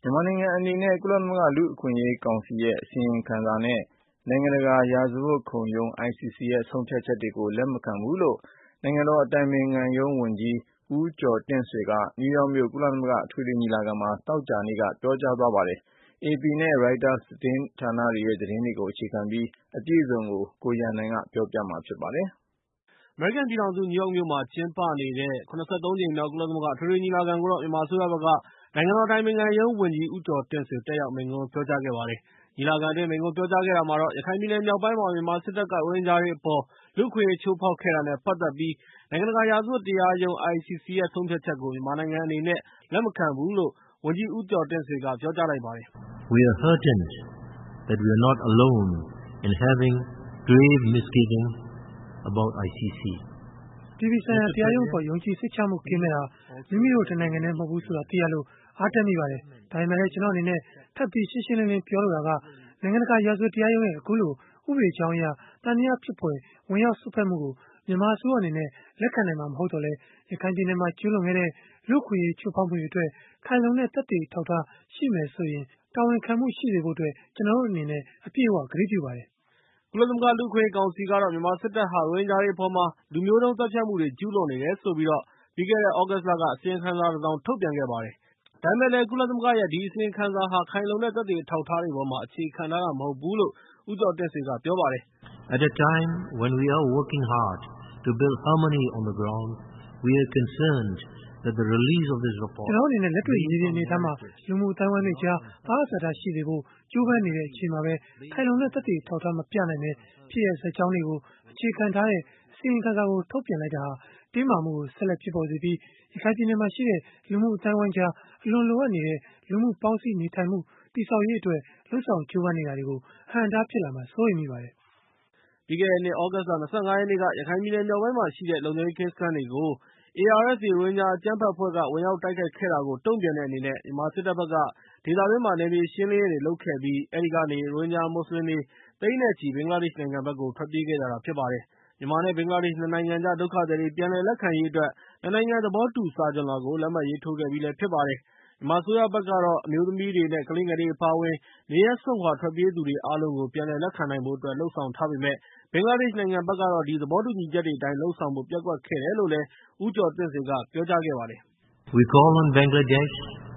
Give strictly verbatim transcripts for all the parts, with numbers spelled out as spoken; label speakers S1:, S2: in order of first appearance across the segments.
S1: မြန်မာနိုင်ငံအနေနဲ့ ကုလသမဂ္ဂလူ့အခွင့်အရေးကောင်စီရဲ့အစီရင်ခံစာနဲ့ နိုင်ငံတကာရာဇဝတ်ခုံရုံး I C C ရဲ့ဆုံးဖြတ်ချက်တွေကို လက်မခံဘူးလို့ နိုင်ငံတော်အတိုင်ပင်ခံရုံးဝန်ကြီး ဦးကျော်တင့်ဆွေက နယူးယောက်မြို့ ကုလသမဂ္ဂအထွေထွေညီလာခံမှာ သောကြာနေ့က ပြောကြားသွားပါတယ်။ အေပီနဲ့ ရိုက်တာသတင်းဌာနတွေရဲ့သတင်းတွေကို အခြေခံပြီး အပြည့်အစုံကို ကိုရန်နိုင်က ပြောပြမှာဖြစ်ပါတယ်။
S2: အမေရိကန်ပြည်ထောင်စု နယူးယောက်မြို့မှာကျင်းပနေတဲ့ ၇၃ ကြိမ်မြောက် ကုလသမဂ္ဂအထွေထွေညီလာခံကိုတော့ မြန်မာအစိုးရဘက်က နိုင်ငံတော်အတိုင်ပင်ခံရုံးဝန်ကြီး ဦးကျော်တင့်ဆွေ တက်ရောက်မိန့်ခွန်းပြောကြားခဲ့ပါတယ်။ ညီလာခံအတွင်း မိန့်ခွန်းပြောကြားခဲ့တာမှာတော့ ရခိုင်ပြည်နယ်မြောက်ပိုင်းမှာ မြန်မာစစ်တပ်က ရိုဟင်ဂျာတွေအပေါ် လူ့အခွင့်အရေးချိုးဖောက်ခဲ့တာနဲ့ ပတ်သက်ပြီး နိုင်ငံတကာရာဇဝတ်တရားရုံး I C C ရဲ့ဆုံးဖြတ်ချက်ကို မြန်မာနိုင်ငံအနေနဲ့ လက်မခံဘူးလို့ ဝန်ကြီး ဦးကျော်တင့်ဆွေက ပြောကြားလိုက်ပါတယ်
S3: ။ We are heartened that we are not alone in having grave misgivings about I C C.
S4: အပြည်ပြည်ဆိုင်ရာတရားရုံးအပေါ် ယုံကြည်စိတ်ချမှုကင်းမဲ့တာ မိမိတို့တနိုင်ငံတည်းမဟုတ်ဘူးဆိုတာသိရလို့ အားတက်မိပါတယ်။ ဒါပေမဲ့လည်း ကျနော့်အနေနဲ့ ထပ်ပြီးရှင်းရှင်းလင်းလင်းပြောလိုတာက နိုင်ငံတကာရာဇဝတ်တရားရုံးရဲ့ အခုလို ဥပဒေကြောင်းအရ သံသယဖြစ်ဖွယ် ဝင်ရောက်စွက်ဖက်မှုကို မြန်မာအစိုးရအနေနဲ့ လက်ခံနိုင်မှာ မဟုတ်သော်လည်း ရခိုင်ပြည်နယ်မှာ ကျူးလွန်ခဲ့တဲ့ လူ့အခွင့်အရေးချိုးဖောက်မှုတွေအတွက် ခိုင်လုံတဲ့သက်သေအထောက်အထားရှိမယ်ဆိုရင် တာဝန်ခံမှုရှိစေဖို့အတွက် ကျနော်တို့အနေနဲ့ အပြည့်အဝ ကတိပြုပါတယ်
S2: ။ ကုလသမဂ္ဂလူ့အခွင့်အရေးကောင်စီကတော့ မြန်မာစစ်တပ်ဟာ ရိုဟင်ဂျာတွေအပေါ်မှာ လူမျိုးတုံးသတ်ဖြတ်မှုတွေ ကျူးလွန်နေတယ်ဆိုပြီး ပြီးခဲ့တဲ့ သြဂုတ်လက အစီရင်ခံစာတစောင် ထုတ်ပြန်ခဲ့ပါတယ်။ ဒါပေမဲ့လည်း ကုလသမဂ္ဂရဲ့ ဒီအစီရင်ခံစာဟာ ခိုင်လုံတဲ့သက်သေအထောက်အထားတွေပေါ်မှာ အခြေခံထားတာမဟုတ်ဘူးလို့ ဦးကျော်တင့်ဆွေက ပြောပါတယ်
S3: ။ At a time when we are working hard to build harmony on the ground, we are concerned that the release of this report.
S4: ကျနော်တို့အနေနဲ့ လက်တွေ့မြေပြင်အနေအထားမှာ လူမှုအသိုင်းအဝိုင်းတွေကြား သဟဇာတရှိစေဖို့ ကြိုးပမ်းနေတဲ့အချိန်မှာပဲ ခိုင်လုံတဲ့သက်သေအထောက်အထားမပြနိုင်ဘဲ ဖြစ်ရပ်ဇာတ်ကြောင်းတွေကို အခြေခံထားတဲ့ အစီရင်ခံစာကို ထုတ်ပြန်လိုက်တာဟာ တင်းမာမှုကို ဆက်လက်ဖြစ်ပေါ်စေပြီး ရခိုင်ပြည်နယ်မှာရှိတဲ့ လူမှုအသိုင်းအဝိုင်းကြား အလွန်လိုအပ်နေတဲ့ လူမှုပေါင်းစည်းနေထိုင်မှု တည်ဆောက်ရေးအတွက် လုပ်ဆောင်ကြိုးပမ်းနေတာတွေကို အဟန့်အတားဖြစ်လာမှာ စိုးရိမ်မိပါတယ်
S2: ။ ပြီးခဲ့တဲ့နှစ် သြဂုတ်လ ၂၅ ရက်နေ့က ရခိုင်ပြည်နယ်မြောက်ပိုင်းမှာရှိတဲ့ လုံခြုံရေးကင်းစခန်းတွေကို A R S A ရိုဟင်ဂျာအကြမ်းဖက်အဖွဲ့က ဝင်ရောက်တိုက်ခိုက်ခဲ့တာကို တုံ့ပြန်တဲ့အနေနဲ့ မြန်မာစစ်တပ်ဘက်က ဒေသတွင်းမှာ နယ်မြေရှင်းလင်းရေးတွေလုပ်ခဲ့ပြီး အဲဒီကနေ ရိုဟင်ဂျာမွတ်စလင်တွေ သိန်းနဲ့ချီ ဘင်္ဂလားဒေ့ရှ်နိုင်ငံဘက်ကို ထွက်ပြေးခဲ့ကြတာဖြစ်ပါတယ်။ မြန်မာနဲ့ ဘင်္ဂလားဒေ့ရှ် နှစ်နိုင်ငံကြား ဒုက္ခသည်တွေ ပြန်လည်လက်ခံရေးအတွက် နှစ်နိုင်ငံသဘောတူစာချွန်လွှာကို လက်မှတ်ရေးထိုးခဲ့ပြီးလည်းဖြစ်ပါတယ်။ မြန်မာအစိုးရဘက်ကတော့ အမျိုးသမီးတွေနဲ့ ကလေးငယ်တွေအပါအဝင် နေရပ်စွန့်ခွာထွက်ပြေးသူတွေအားလုံးကို ပြန်လည်လက်ခံနိုင်ဖို့အတွက် လုပ်ဆောင်ထားပေမဲ့ ဘင်္ဂလားဒေ့ရှ်နိုင်ငံဘက်ကတော့ ဒီသဘောတူညီချက်တွေအတိုင်း လုပ်ဆောင်ဖို့ ပျက်ကွက်ခဲ့တယ်လို့ ဦးကျော်တင့်ဆွေက ပြောကြားခဲ့ပါတယ်
S3: ။ We call on Bangladesh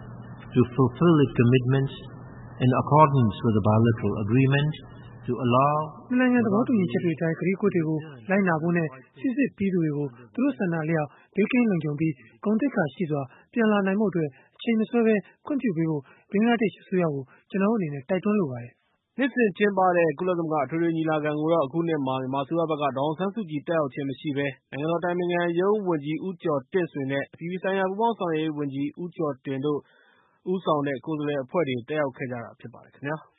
S3: to fulfill its commitments in accordance with the bilateral agreement to allow.
S4: နှစ်နိုင်ငံသဘောတူညီချက်တွေအတိုင်း ကတိကဝတ်တွေကို လိုက်နာဖို့နဲ့ စိစစ်ပြီးသူတွေကို သူတို့ဆန္ဒအလျောက် ဘေးကင်းလုံခြုံပြီး ဂုဏ်သိက္ခာရှိစွာ ပြန်လာနိုင်ဖို့အတွက် အချိန်မဆွဲဘဲ ခွင့်ပြုပေးဖို့ ဘင်္ဂလားဒေ့ရှ်အစိုးရကို ကျနော်တို့အနေနဲ့ တိုက်တွန်းလိုပါတယ်
S2: ။ နှစ်စဉ်ကျင်းပတဲ့ ကုလသမဂ္ဂအထွေထွေညီလာခံကိုတော့ အခုနှစ်မှာ မြန်မာအစိုးရဘက်က ဒေါ်အောင်ဆန်းစုကြည် တက်ရောက်ခြင်းမရှိဘဲ နိုင်ငံတော်အတိုင်ပင်ခံရုံးဝန်ကြီး ဦးကျော်တင့်ဆွေ နဲ့ အပြည်ပြည်ဆိုင်ရာပူးပေါင်းဆောင်ရွက်ရေးဝန်ကြီး ဦးကျော်တင် တို့ ဦးဆောင်တဲ့ ကိုယ်စားလှယ်အဖွဲ့တွေ တက်ရောက်ခဲ့ကြတာဖြစ်ပါတယ်ခင်ဗျာ။